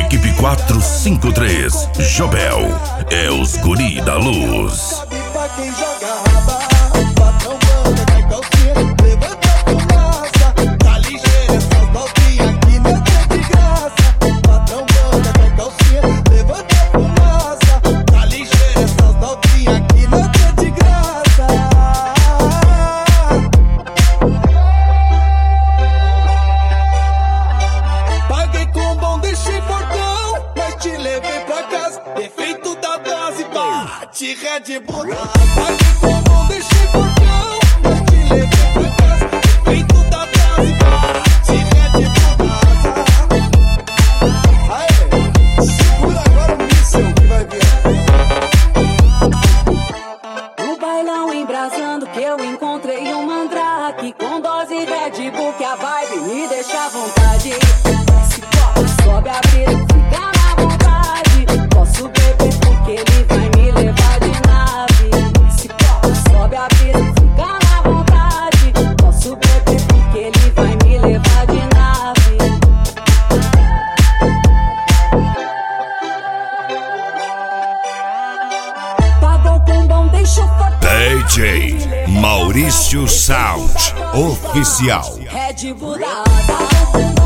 Equipe 453, Jobel, é os guri da luz. De Red Bull, paguei com mão, deixei portão, mas te levei pra casa, feito da base, de Red Bull. Aê, segura agora o míssil que vai vir. No bailão embrasando que eu encontrei um mandrake com dose Red Bull que a vibe me deixa à vontade. Esse copo sobe a brisa, fica na vontade. Posso beber porque ele vai me levar de nave. Esse copo sobe a brisa, fica na vontade. Posso beber porque ele vai me levar de nave. Pagou com bom, deixa o DJ Maurício Sound Oficial. Red Bull da asa.